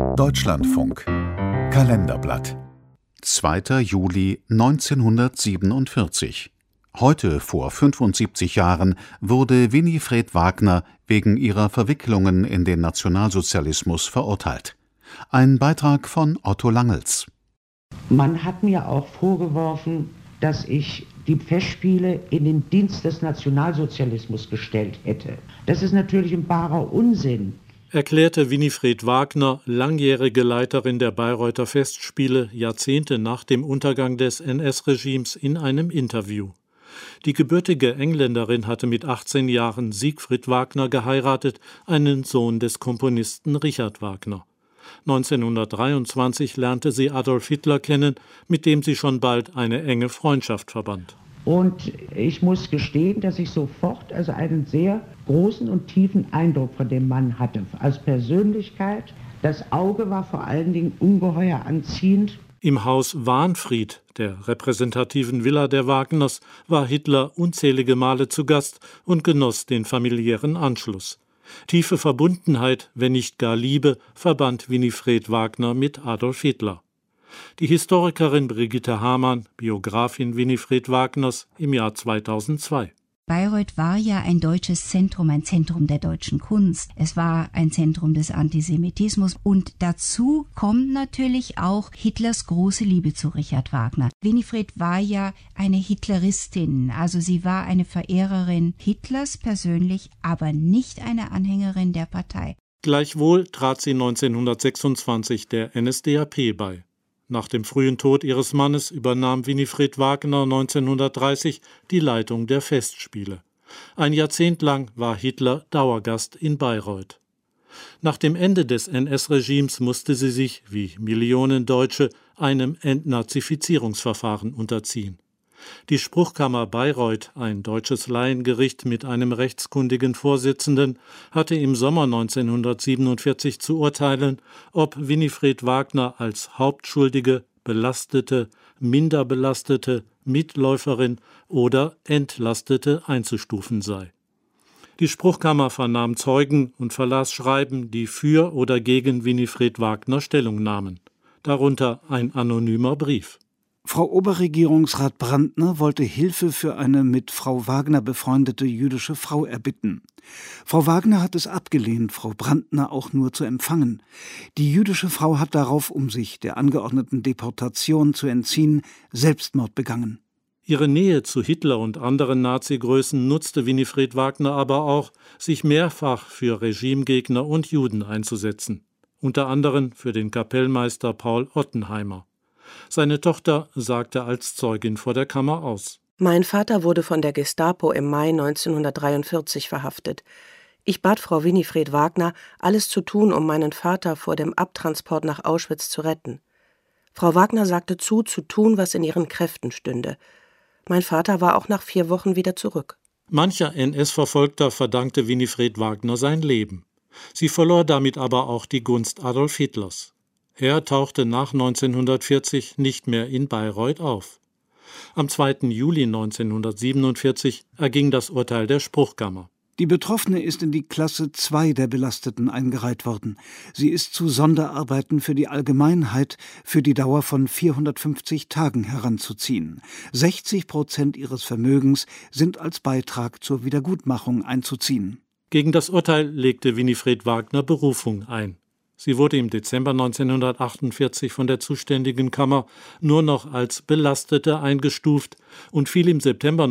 Deutschlandfunk Kalenderblatt 2. Juli 1947. Heute vor 75 Jahren wurde Winifred Wagner wegen ihrer Verwicklungen in den Nationalsozialismus verurteilt. Ein Beitrag von Otto Langels. Man hat mir auch vorgeworfen, dass ich die Festspiele in den Dienst des Nationalsozialismus gestellt hätte. Das ist natürlich ein barer Unsinn, erklärte Winifred Wagner, langjährige Leiterin der Bayreuther Festspiele, Jahrzehnte nach dem Untergang des NS-Regimes in einem Interview. Die gebürtige Engländerin hatte mit 18 Jahren Siegfried Wagner geheiratet, einen Sohn des Komponisten Richard Wagner. 1923 lernte sie Adolf Hitler kennen, mit dem sie schon bald eine enge Freundschaft verband. Und ich muss gestehen, dass ich sofort einen sehr großen und tiefen Eindruck von dem Mann hatte. Als Persönlichkeit, das Auge war vor allen Dingen ungeheuer anziehend. Im Haus Wahnfried, der repräsentativen Villa der Wagners, war Hitler unzählige Male zu Gast und genoss den familiären Anschluss. Tiefe Verbundenheit, wenn nicht gar Liebe, verband Winifred Wagner mit Adolf Hitler. Die Historikerin Brigitte Hamann, Biografin Winifred Wagners, im Jahr 2002. Bayreuth war ja ein deutsches Zentrum, ein Zentrum der deutschen Kunst. Es war ein Zentrum des Antisemitismus. Und dazu kommt natürlich auch Hitlers große Liebe zu Richard Wagner. Winifred war ja eine Hitleristin, also sie war eine Verehrerin Hitlers persönlich, aber nicht eine Anhängerin der Partei. Gleichwohl trat sie 1926 der NSDAP bei. Nach dem frühen Tod ihres Mannes übernahm Winifred Wagner 1930 die Leitung der Festspiele. Ein Jahrzehnt lang war Hitler Dauergast in Bayreuth. Nach dem Ende des NS-Regimes musste sie sich, wie Millionen Deutsche, einem Entnazifizierungsverfahren unterziehen. Die Spruchkammer Bayreuth, ein deutsches Laiengericht mit einem rechtskundigen Vorsitzenden, hatte im Sommer 1947 zu urteilen, ob Winifred Wagner als Hauptschuldige, Belastete, Minderbelastete, Mitläuferin oder Entlastete einzustufen sei. Die Spruchkammer vernahm Zeugen und verlas Schreiben, die für oder gegen Winifred Wagner Stellung nahmen, darunter ein anonymer Brief. Frau Oberregierungsrat Brandner wollte Hilfe für eine mit Frau Wagner befreundete jüdische Frau erbitten. Frau Wagner hat es abgelehnt, Frau Brandner auch nur zu empfangen. Die jüdische Frau hat darauf, um sich der angeordneten Deportation zu entziehen, Selbstmord begangen. Ihre Nähe zu Hitler und anderen Nazi-Größen nutzte Winifred Wagner aber auch, sich mehrfach für Regimegegner und Juden einzusetzen. Unter anderem für den Kapellmeister Paul Ottenheimer. Seine Tochter sagte als Zeugin vor der Kammer aus. Mein Vater wurde von der Gestapo im Mai 1943 verhaftet. Ich bat Frau Winifred Wagner, alles zu tun, um meinen Vater vor dem Abtransport nach Auschwitz zu retten. Frau Wagner sagte zu tun, was in ihren Kräften stünde. Mein Vater war auch nach 4 Wochen wieder zurück. Mancher NS-Verfolgter verdankte Winifred Wagner sein Leben. Sie verlor damit aber auch die Gunst Adolf Hitlers. Er tauchte nach 1940 nicht mehr in Bayreuth auf. Am 2. Juli 1947 erging das Urteil der Spruchkammer. Die Betroffene ist in die Klasse 2 der Belasteten eingereiht worden. Sie ist zu Sonderarbeiten für die Allgemeinheit für die Dauer von 450 Tagen heranzuziehen. 60% ihres Vermögens sind als Beitrag zur Wiedergutmachung einzuziehen. Gegen das Urteil legte Winifred Wagner Berufung ein. Sie wurde im Dezember 1948 von der zuständigen Kammer nur noch als Belastete eingestuft und fiel im September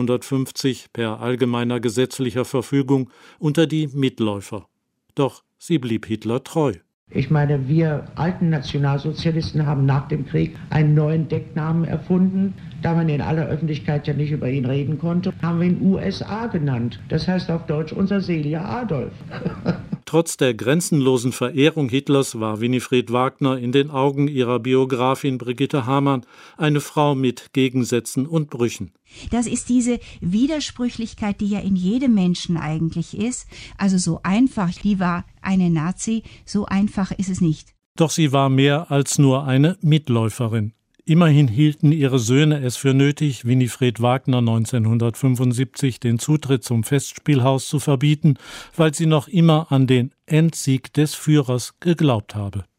1950 per allgemeiner gesetzlicher Verfügung unter die Mitläufer. Doch sie blieb Hitler treu. Ich meine, wir alten Nationalsozialisten haben nach dem Krieg einen neuen Decknamen erfunden. Da man in aller Öffentlichkeit ja nicht über ihn reden konnte, haben wir ihn USA genannt. Das heißt auf Deutsch unser seliger Adolf. Trotz der grenzenlosen Verehrung Hitlers war Winifred Wagner in den Augen ihrer Biografin Brigitte Hamann eine Frau mit Gegensätzen und Brüchen. Das ist diese Widersprüchlichkeit, die ja in jedem Menschen eigentlich ist. Also so einfach, die war eine Nazi, so einfach ist es nicht. Doch sie war mehr als nur eine Mitläuferin. Immerhin hielten ihre Söhne es für nötig, Winifred Wagner 1975 den Zutritt zum Festspielhaus zu verbieten, weil sie noch immer an den Endsieg des Führers geglaubt habe.